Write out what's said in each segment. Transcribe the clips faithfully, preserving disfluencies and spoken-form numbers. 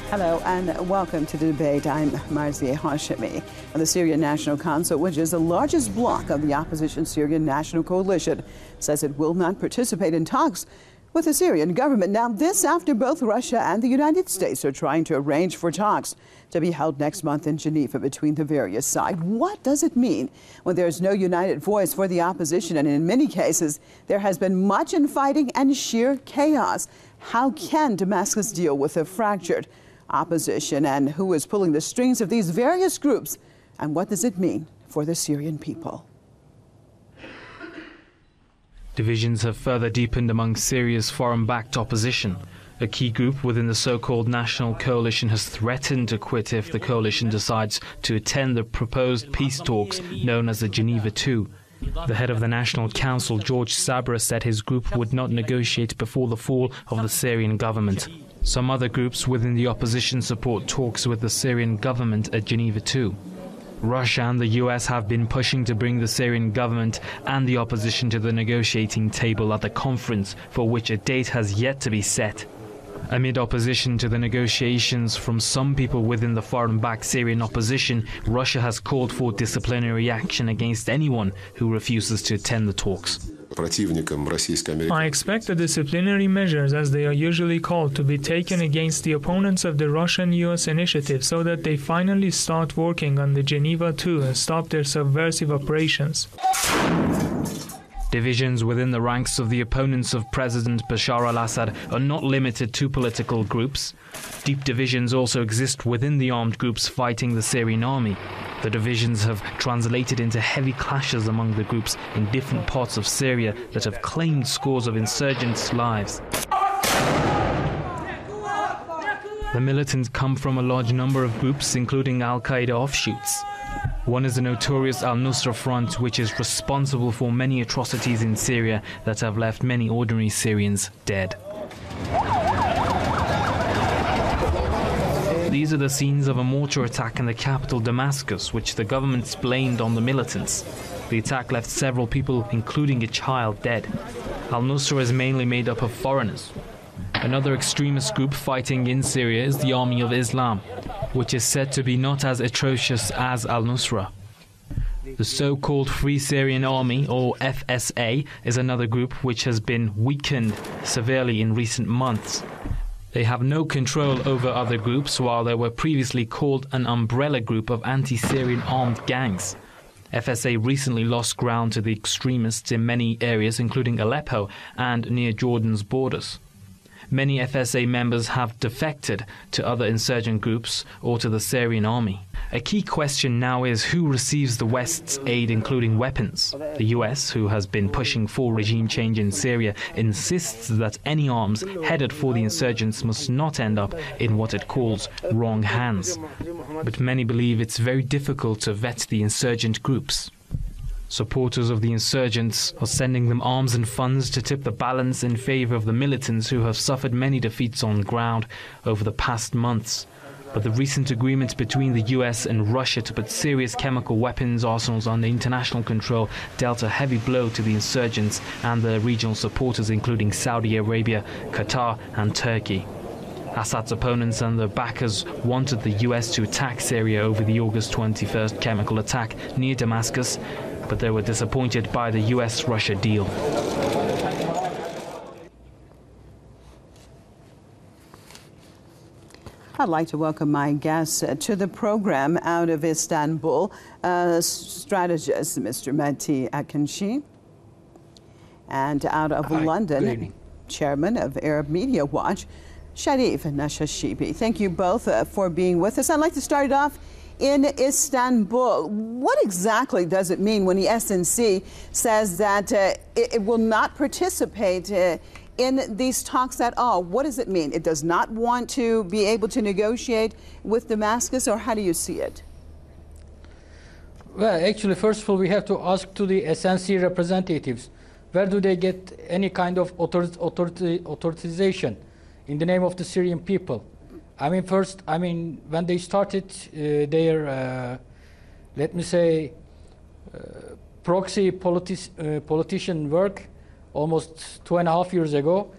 Hello and welcome to the debate. I'm Marzieh Hashemi. The Syrian National Council, which is the largest bloc of the opposition Syrian National Coalition, says it will not participate in talks with the Syrian government. Now, this after both Russia and the United States are trying to arrange for talks to be held next month in Geneva between the various sides. What does it mean when there's no united voice for the opposition? And in many cases, there has been much infighting and sheer chaos. How can Damascus deal with a fractured opposition, and who is pulling the strings of these various groups, and what does it mean for the Syrian people? Divisions have further deepened among Syria's foreign-backed opposition. A key group within the so-called National Coalition has threatened to quit if the coalition decides to attend the proposed peace talks known as the Geneva two. The head of the National Council, George Sabra, said his group would not negotiate before the fall of the Syrian government. Some other groups within the opposition support talks with the Syrian government at Geneva two. Russia and the U S have been pushing to bring the Syrian government and the opposition to the negotiating table at the conference, for which a date has yet to be set. Amid opposition to the negotiations from some people within the foreign-backed Syrian opposition, Russia has called for disciplinary action against anyone who refuses to attend the talks. I expect the disciplinary measures, as they are usually called, to be taken against the opponents of the Russian-U S initiative so that they finally start working on the Geneva two and stop their subversive operations. Divisions within the ranks of the opponents of President Bashar al-Assad are not limited to political groups. Deep divisions also exist within the armed groups fighting the Syrian army. The divisions have translated into heavy clashes among the groups in different parts of Syria that have claimed scores of insurgents' lives. The militants come from a large number of groups, including Al-Qaeda offshoots. One is the notorious Al-Nusra Front, which is responsible for many atrocities in Syria that have left many ordinary Syrians dead. These are the scenes of a mortar attack in the capital Damascus, which the government blamed on the militants. The attack left several people, including a child, dead. Al-Nusra is mainly made up of foreigners. Another extremist group fighting in Syria is the Army of Islam, which is said to be not as atrocious as Al-Nusra. The so-called Free Syrian Army, or F S A, is another group which has been weakened severely in recent months. They have no control over other groups, while they were previously called an umbrella group of anti-Syrian armed gangs. F S A recently lost ground to the extremists in many areas, including Aleppo and near Jordan's borders. Many F S A members have defected to other insurgent groups or to the Syrian army. A key question now is who receives the West's aid, including weapons. The U S, who has been pushing for regime change in Syria, insists that any arms headed for the insurgents must not end up in what it calls wrong hands. But many believe it's very difficult to vet the insurgent groups. Supporters of the insurgents are sending them arms and funds to tip the balance in favor of the militants, who have suffered many defeats on the ground over the past months. But the recent agreement between the U S and Russia to put serious chemical weapons arsenals under international control dealt a heavy blow to the insurgents and their regional supporters, including Saudi Arabia, Qatar and Turkey. Assad's opponents and their backers wanted the U S to attack Syria over the August twenty-first chemical attack near Damascus, but they were disappointed by the U S Russia deal. I'd like to welcome my guests uh, to the program out of Istanbul, uh, strategist Mister Mehdi Akinci, and out of Hi, London, chairman of Arab Media Watch, Sharif Nashashibi. Thank you both uh, for being with us. I'd like to start it off in Istanbul. What exactly does it mean when the S N C says that uh, it, it will not participate uh, in these talks at all? What does it mean? It does not want to be able to negotiate with Damascus, or how do you see it? Well, actually, first of all, we have to ask to the S N C representatives, where do they get any kind of author author authorization in the name of the Syrian people? I mean, first, I mean, when they started uh, their, uh, let me say, uh, proxy politi uh, politician work almost two and a half years ago,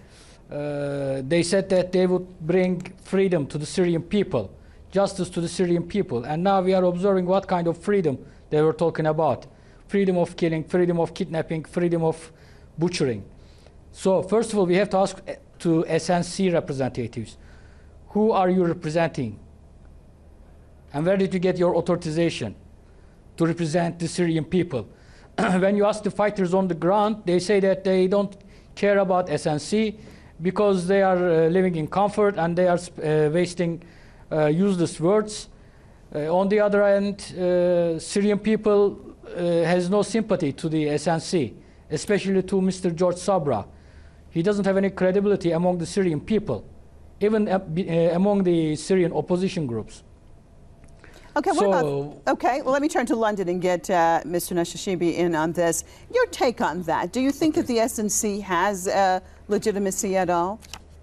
uh, they said that they would bring freedom to the Syrian people, justice to the Syrian people. And now we are observing what kind of freedom they were talking about. Freedom of killing, freedom of kidnapping, freedom of butchering. So first of all, we have to ask to S N C representatives, who are you representing? And where did you get your authorization to represent the Syrian people? When you ask the fighters on the ground, they say that they don't care about S N C because they are uh, living in comfort and they are uh, wasting uh, useless words. Uh, on the other hand, uh, Syrian people uh, has no sympathy to the S N C, especially to Mister George Sabra. He doesn't have any credibility among the Syrian people, even uh, uh, among the Syrian opposition groups. Okay, what so, about, okay, well, let me turn to London and get uh, Mister Nashashibi in on this. Your take on that. Do you think okay. that the S N C has uh, legitimacy at all?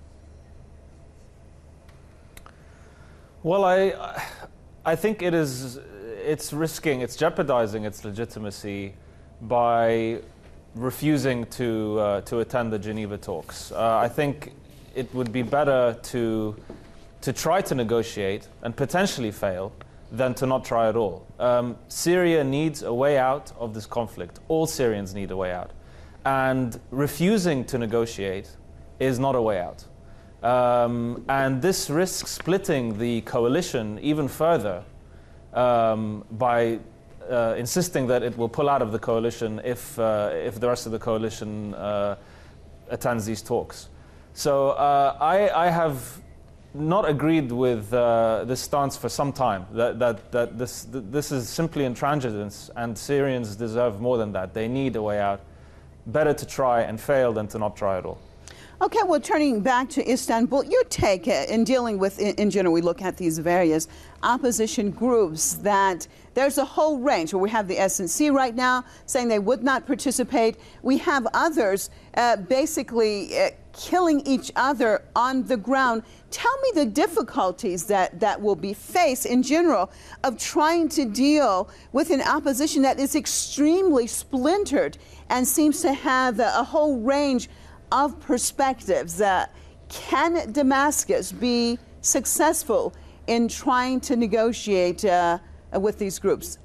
Well, I, I think it is, it's risking, it's jeopardizing its legitimacy by refusing to, uh, to attend the Geneva talks. Uh, I think it would be better to, to try to negotiate and potentially fail than to not try at all. Um, Syria needs a way out of this conflict. All Syrians need a way out. And refusing to negotiate is not a way out. Um, and this risks splitting the coalition even further um, by uh, insisting that it will pull out of the coalition if, uh, if the rest of the coalition uh, attends these talks. So uh, I, I have not agreed with uh, this stance for some time, that, that, that this, that this is simply intransigence, and Syrians deserve more than that. They need a way out. Better to try and fail than to not try at all. Okay, well, turning back to Istanbul, your take in dealing with, in, in general, we look at these various opposition groups, that there's a whole range where we have the S N C right now saying they would not participate. We have others uh, basically uh, killing each other on the ground. Tell me the difficulties that, that will be faced in general of trying to deal with an opposition that is extremely splintered and seems to have a, a whole range of perspectives. Uh, can Damascus be successful in trying to negotiate uh, with these groups?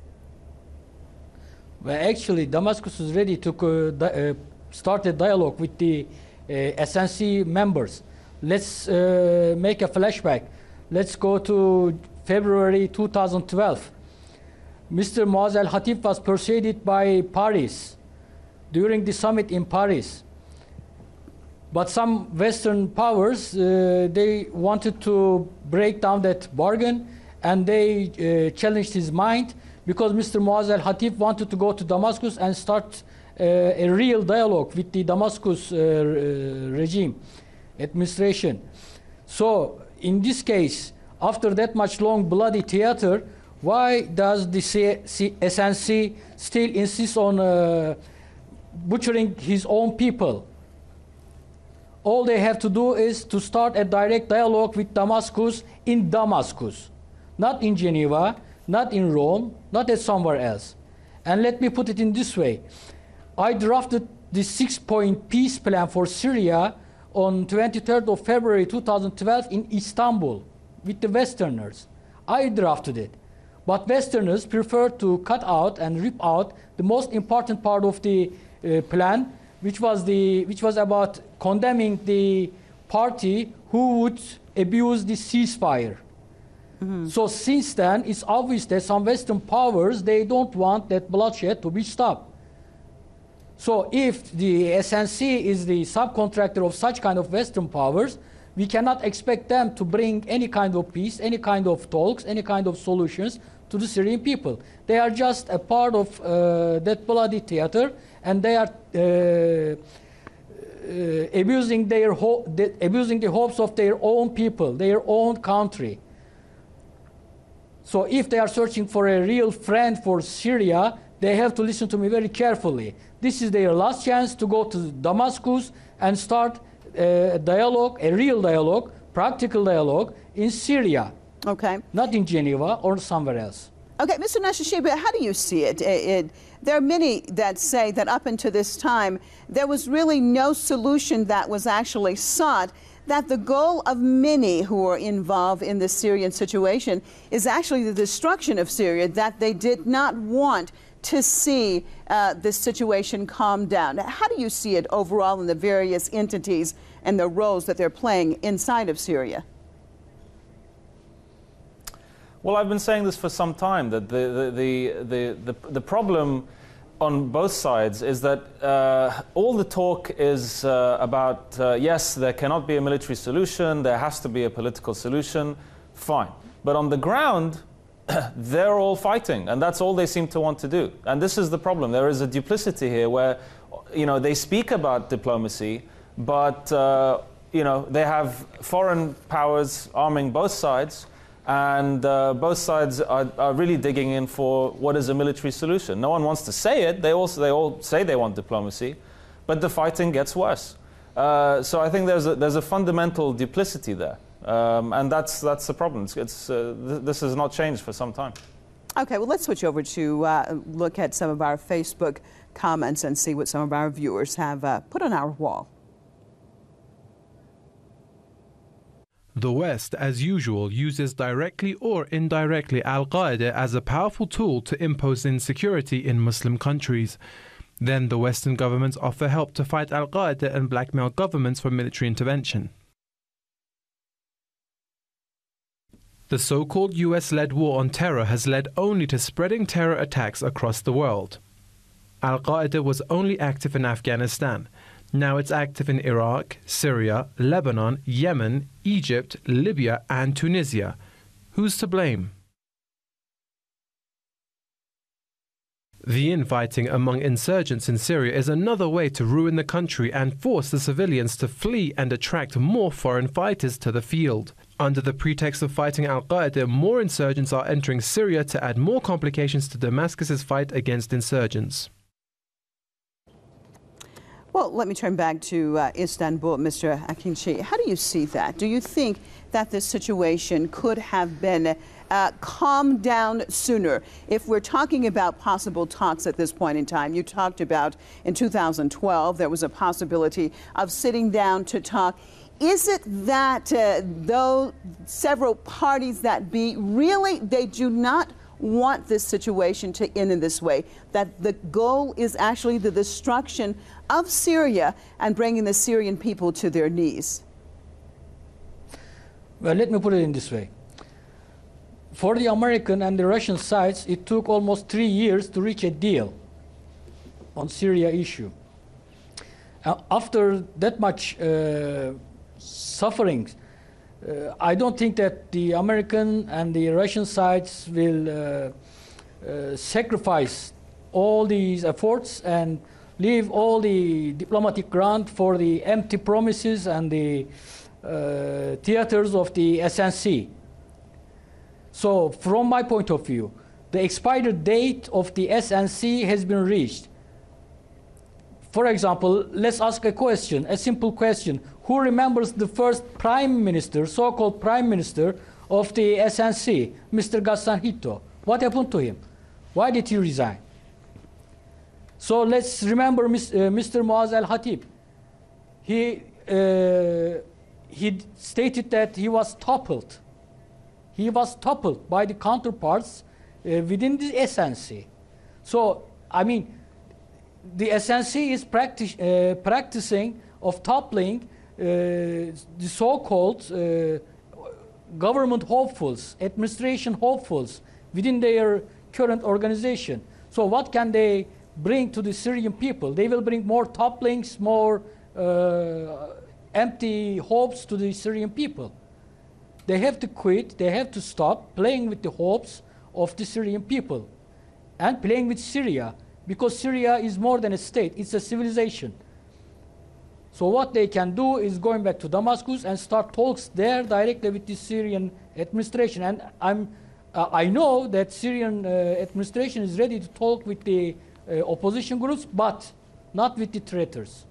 Well, actually, Damascus is ready to uh, di uh, start a dialogue with the uh, S N C members. Let's uh, make a flashback. Let's go to February two thousand twelve. Mister Muaz al-Khatib was persuaded by Paris during the summit in Paris. But some Western powers, uh, they wanted to break down that bargain, and they uh, challenged his mind, because Mister Muaz al-Khatib wanted to go to Damascus and start uh, a real dialogue with the Damascus uh, regime, administration. So in this case, after that much long bloody theater, why does the S N C still insist on uh, butchering his own people? All they have to do is to start a direct dialogue with Damascus in Damascus, not in Geneva, not in Rome, not at somewhere else. And let me put it in this way. I drafted the six-point peace plan for Syria on twenty-third of February two thousand twelve in Istanbul with the Westerners. I drafted it. But Westerners prefer to cut out and rip out the most important part of the uh, plan, which was, the, which was about condemning the party who would abuse the ceasefire. Mm-hmm. So since then, it's obvious that some Western powers, they don't want that bloodshed to be stopped. So if the S N C is the subcontractor of such kind of Western powers, we cannot expect them to bring any kind of peace, any kind of talks, any kind of solutions to the Syrian people. They are just a part of uh, that bloody theater, and they are uh, uh, abusing, their ho the, abusing the hopes of their own people, their own country. So if they are searching for a real friend for Syria, they have to listen to me very carefully. This is their last chance to go to Damascus and start a dialogue, a real dialogue, practical dialogue in Syria. Okay. Not in Geneva or somewhere else. Okay, Mister Nashashibi, how do you see it? It, it? There are many that say that up until this time, there was really no solution that was actually sought, that the goal of many who are involved in the Syrian situation is actually the destruction of Syria, that they did not want to see uh, this situation calm down. How do you see it overall in the various entities and the roles that they're playing inside of Syria? Well, I've been saying this for some time, that the, the, the, the, the problem on both sides is that uh, all the talk is uh, about, uh, yes, there cannot be a military solution, there has to be a political solution, fine. But on the ground, they're all fighting, and that's all they seem to want to do. And this is the problem. There is a duplicity here where, you know, they speak about diplomacy, but, uh, you know, they have foreign powers arming both sides, and uh, both sides are, are really digging in for what is a military solution. No one wants to say it. They, also, they all say they want diplomacy, but the fighting gets worse. Uh, so I think there's a, there's a fundamental duplicity there. Um, and that's, that's the problem. It's, it's, uh, th this has not changed for some time. Okay, well, let's switch over to uh, look at some of our Facebook comments and see what some of our viewers have uh, put on our wall. The West, as usual, uses directly or indirectly Al-Qaeda as a powerful tool to impose insecurity in Muslim countries. Then the Western governments offer help to fight Al-Qaeda and blackmail governments for military intervention. The so-called U S-led war on terror has led only to spreading terror attacks across the world. Al-Qaeda was only active in Afghanistan. Now it's active in Iraq, Syria, Lebanon, Yemen, Egypt, Libya and Tunisia. Who's to blame? The infighting among insurgents in Syria is another way to ruin the country and force the civilians to flee and attract more foreign fighters to the field. Under the pretext of fighting Al-Qaeda, more insurgents are entering Syria to add more complications to Damascus's fight against insurgents. Well, let me turn back to uh, Istanbul, Mister Akinci. How do you see that? Do you think that this situation could have been uh, calmed down sooner? If we're talking about possible talks at this point in time, you talked about in two thousand twelve there was a possibility of sitting down to talk. Is it that uh, though several parties that be really, they do not want this situation to end in this way, that the goal is actually the destruction of Syria and bringing the Syrian people to their knees? Well, let me put it in this way. For the American and the Russian sides, it took almost three years to reach a deal on Syria issue. Uh, after that much uh, suffering, Uh, I don't think that the American and the Russian sides will uh, uh, sacrifice all these efforts and leave all the diplomatic ground for the empty promises and the uh, theaters of the S N C. So from my point of view, the expiry date of the S N C has been reached. For example, let's ask a question, a simple question. Who remembers the first prime minister, so-called prime minister of the S N C, Mister Ghassan Hitto? What happened to him? Why did he resign? So let's remember Mister Muaz al-Khatib. He, uh, he stated that he was toppled. He was toppled by the counterparts uh, within the S N C. So, I mean, the S N C is practic uh, practicing of toppling uh, the so-called uh, government hopefuls, administration hopefuls within their current organization. So what can they bring to the Syrian people? They will bring more topplings, more uh, empty hopes to the Syrian people. They have to quit, they have to stop playing with the hopes of the Syrian people and playing with Syria, because Syria is more than a state, it's a civilization. So what they can do is going back to Damascus and start talks there directly with the Syrian administration. And I'm, uh, I know that Syrian uh, administration is ready to talk with the uh, opposition groups, but not with the traitors.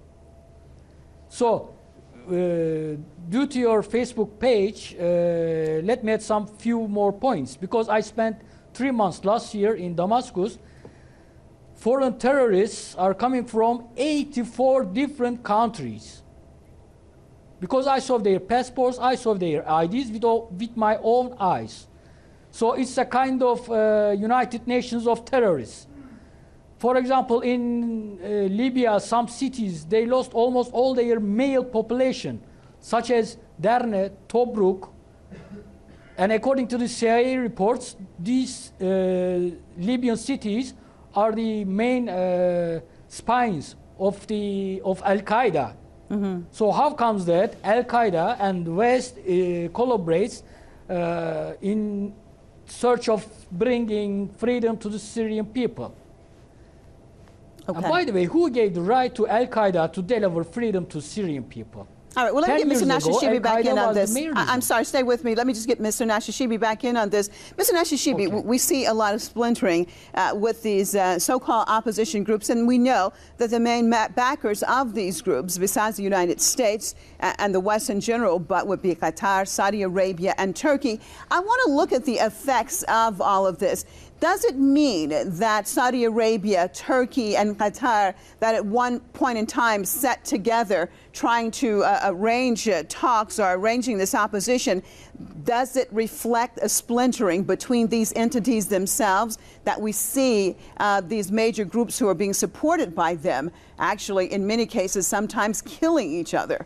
So, uh, due to your Facebook page, uh, let me add some few more points, because I spent three months last year in Damascus, foreign terrorists are coming from eighty-four different countries. Because I saw their passports, I saw their I Ds with, all, with my own eyes. So it's a kind of uh, United Nations of terrorists. For example, in uh, Libya, some cities, they lost almost all their male population, such as Derna, Tobruk. And according to the C I A reports, these uh, Libyan cities are the main uh, spines of, the, of Al-Qaeda. Mm-hmm. So how comes that Al-Qaeda and the West uh, collaborates uh, in search of bringing freedom to the Syrian people? Okay. And by the way, who gave the right to Al-Qaeda to deliver freedom to Syrian people? All right, well, let me get Mister Nashashibi back in on this. I'm sorry, stay with me. Let me just get Mister Nashashibi back in on this. Mister Nashashibi, okay. we see a lot of splintering uh, with these uh, so-called opposition groups, and we know that the main backers of these groups, besides the United States uh, and the West in general, but would be Qatar, Saudi Arabia, and Turkey. I want to look at the effects of all of this. Does it mean that Saudi Arabia, Turkey, and Qatar, that at one point in time sat together trying to uh, arrange uh, talks or arranging this opposition, does it reflect a splintering between these entities themselves, that we see uh, these major groups who are being supported by them actually, in many cases, sometimes killing each other?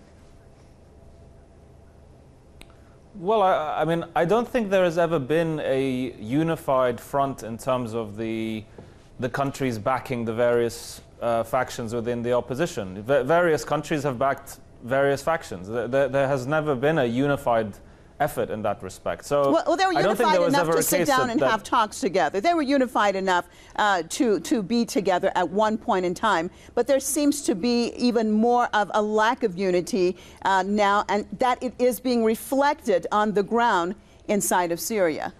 Well, I, I mean, I don't think there has ever been a unified front in terms of the, the countries backing the various uh, factions within the opposition. V- various countries have backed various factions. There, there, there has never been a unified effort in that respect. So well, well, they were I don't think unified there was enough ever to a sit case down that, and that have talks together. They were unified enough uh, to, to be together at one point in time. But there seems to be even more of a lack of unity uh, now, and that it is being reflected on the ground inside of Syria.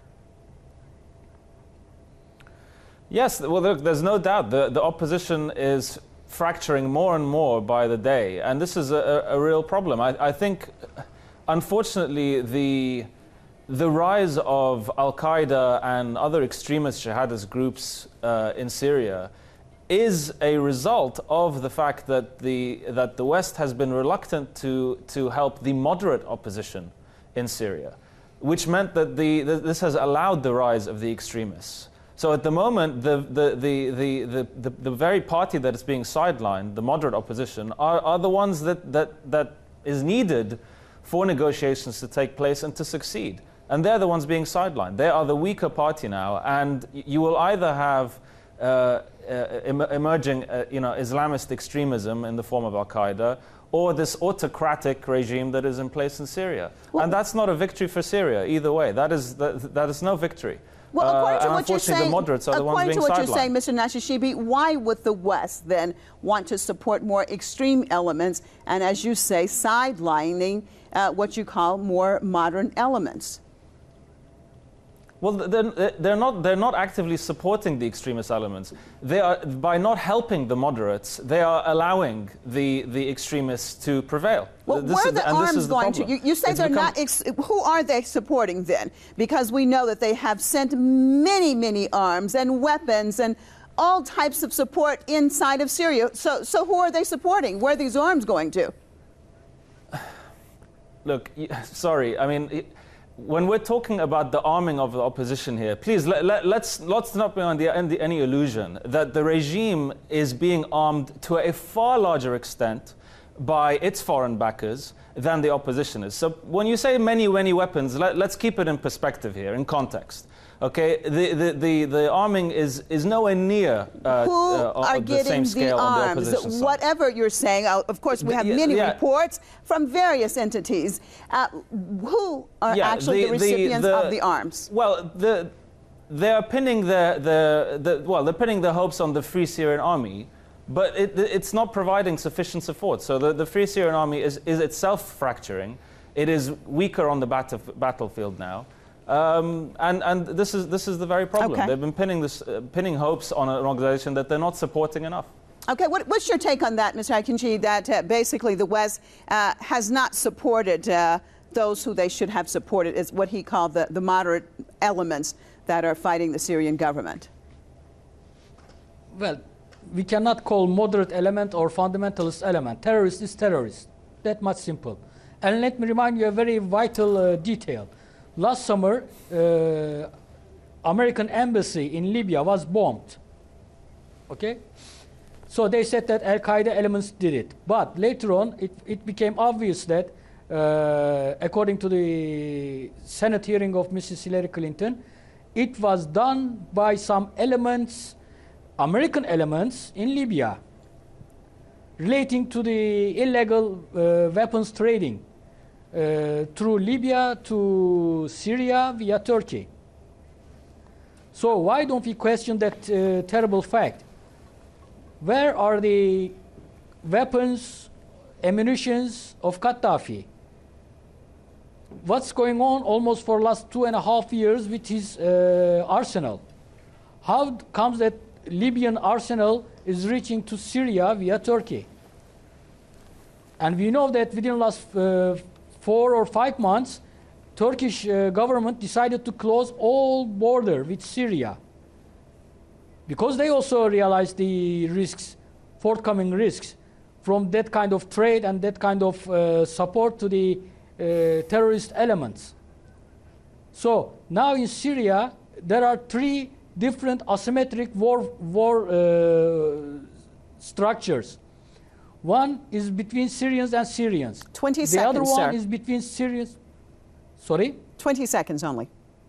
Yes, well, look, there's no doubt the, the opposition is fracturing more and more by the day, and this is a, a real problem. I, I think, unfortunately, the, the rise of Al-Qaeda and other extremist jihadist groups uh, in Syria is a result of the fact that the, that the West has been reluctant to, to help the moderate opposition in Syria, which meant that the, the, this has allowed the rise of the extremists. So at the moment, the, the, the, the, the, the, the very party that is being sidelined, the moderate opposition, are, are the ones that, that, that is needed for negotiations to take place and to succeed. And they're the ones being sidelined. They are the weaker party now, and you will either have uh, uh, em emerging uh, you know, Islamist extremism in the form of Al-Qaeda, or this autocratic regime that is in place in Syria. Well, and that's not a victory for Syria either way. That is, that, that is no victory. Well, according to uh, what you're saying, the moderates are the ones according being to what sidelined. you're saying, Mister Nashashibi, why would the West then want to support more extreme elements and, as you say, sidelining uh, what you call more modern elements? Well, they're, they're, not, they're not actively supporting the extremist elements. They are, by not helping the moderates, they are allowing the, the extremists to prevail. Well, this where are is, the arms the going to? You, you say it's they're become, not. Ex who are they supporting then? Because we know that they have sent many, many arms and weapons and all types of support inside of Syria. So, so who are they supporting? Where are these arms going to? Look, sorry, I mean... It, when we're talking about the arming of the opposition here, please let, let, let's, let's not be under any illusion that the regime is being armed to a far larger extent by its foreign backers than the opposition is. So when you say many, many weapons, let, let's keep it in perspective here, in context. Okay, the, the, the, the arming is, is nowhere near uh, Who uh, are the getting same scale the on the arms? opposition side. Whatever you're saying, uh, of course, we have the, many yeah. reports from various entities. Uh, who are yeah, actually the, the recipients the, the, of the arms? Well, the, they're pinning the, the, the well, they're pinning their hopes on the Free Syrian Army, but it, it's not providing sufficient support. So the, the Free Syrian Army is, is itself fracturing. It is weaker on the battle, battlefield now. Um, and and this, is, this is the very problem. Okay. They've been pinning, this, uh, pinning hopes on an organization that they're not supporting enough. Okay, what, what's your take on that, Mister Akinci, that uh, basically the West uh, has not supported uh, those who they should have supported, is what he called the, the moderate elements that are fighting the Syrian government? Well, we cannot call moderate element or fundamentalist element. Terrorist is terrorist. That much simple. And let me remind you a very vital uh, detail. Last summer, uh, American embassy in Libya was bombed. Okay? So they said that Al-Qaeda elements did it. But later on, it, it became obvious that, uh, according to the Senate hearing of Missus Hillary Clinton, it was done by some elements, American elements in Libya, relating to the illegal uh, weapons trading uh, through Libya to Syria via Turkey. So why don't we question that uh, terrible fact? Where are the weapons, ammunitions of Gaddafi? What's going on almost for the last two and a half years with his uh, arsenal? How comes that Libyan arsenal is reaching to Syria via Turkey? And we know that within the last uh, four or five months, Turkish uh, government decided to close all border with Syria, because they also realized the risks, forthcoming risks, from that kind of trade and that kind of uh, support to the uh, terrorist elements. So now in Syria, there are three different asymmetric war, war uh, structures. One is between Syrians and Syrians. twenty the seconds, other one sir. is between Syrians. Sorry? twenty seconds only.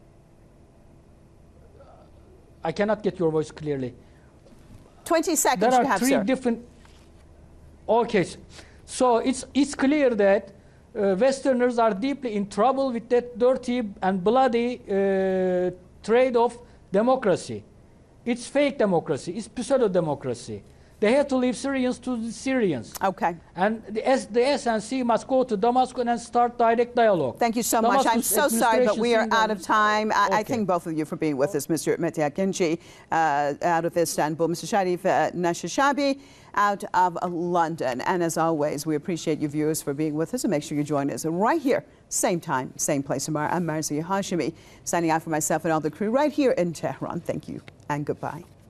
I cannot get your voice clearly. twenty seconds There are you have, three sir. different. Okay, so it's it's clear that uh, Westerners are deeply in trouble with that dirty and bloody uh, trade of democracy. It's fake democracy. It's pseudo democracy. They have to leave Syrians to the Syrians. Okay. And the, S, the S N C must go to Damascus and start direct dialogue. Thank you so Damascus much. I'm so sorry, but we are administration out of time. I, Okay. I thank both of you for being with us, Mister Mete Akinci, uh, out of Istanbul, Mister Sharif uh, Nashashabi, out of uh, London. And as always, we appreciate you viewers for being with us, and make sure you join us right here, same time, same place tomorrow. I'm Marzieh Hashemi, signing out for myself and all the crew right here in Tehran. Thank you and goodbye.